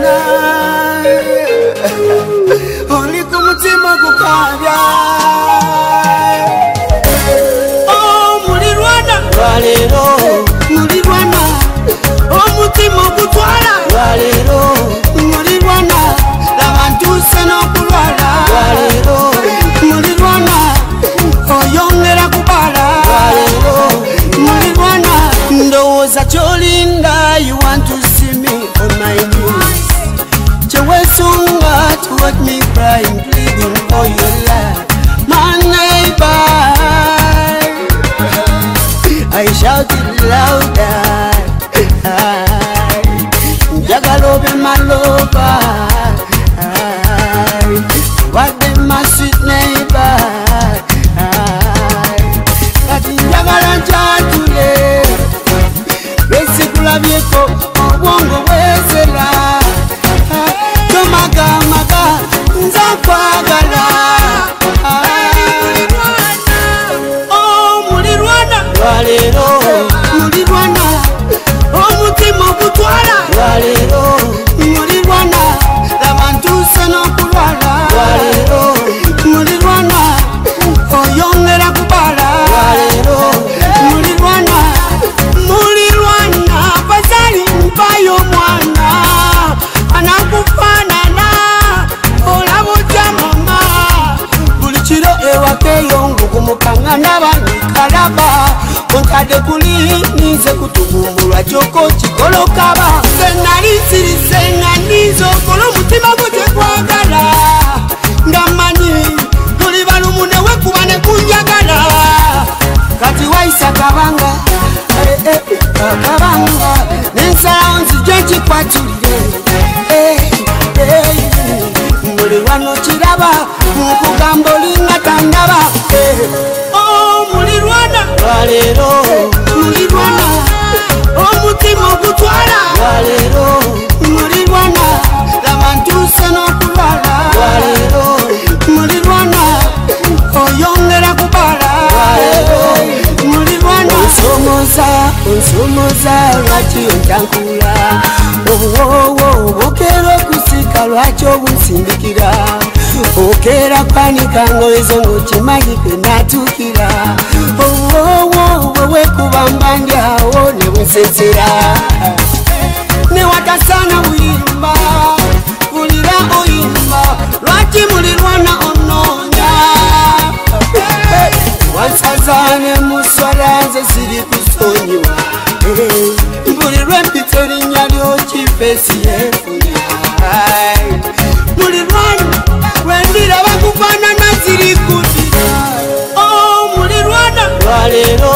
oli kumutima gukabya mulirwana lwalero mulirwana omutima gutwala lwalero mulirwana labantu seno kulwala lwalero mulirwana oyongera kubala lwalero mulirwana ndowooza kyolinda you want to see me on my knees Chewesunga to watch me crying, pleading for your life. My neighbor, I shouted louder. Jagalobe my lover, what them my sweet neighbor. But in Jagalanja today, basically vieko obongo wesela. Maga nzakwagala mulirwana lwalero mulirwana omutima gutwala lwalero mulirwana labantu seno kulwala lwalero mulirwana oyongera kubala lwalero mulirwana bazali mpayo mwana anakufana Mukanga n'abanyikalaba onkadde kulinize kutugumbulwa kyoko kikolokaba senali sirisenga nizo kola omutima gutekwagala ngamanyi tuli balumune wekuba ne kunjagala kati wayisa kabanga akabanga nensalawo nzije nkikwatulire muli wano kiraba mukugamba olinga tandaba mulirwana lwalero mulirwana omutima ogutwala lwalero mulirwana labantu seno kulwala lwalero mulirwana oyongera kubala lwalero mulirwana onsomoza lwaki ontankula okera okusika lwaki obunsindikira okera kwanika ngoezo ngokimanyi kwenatukira wewekubamba ndyawo nebwensensera newatasana buyimba bulira oyimba lwaki mulirwana ononya wansazane muswalanze siri kusonyiwa mbulirwe mpita erinnya lyokifesi yefunya mulirwana wendira bakufana naziri kudira mulirwana lwalero